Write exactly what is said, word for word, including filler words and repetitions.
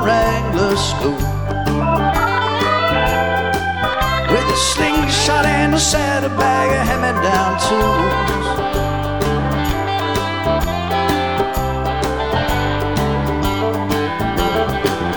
Wrangler school. With a slingshot and a saddlebag, a hand me down too.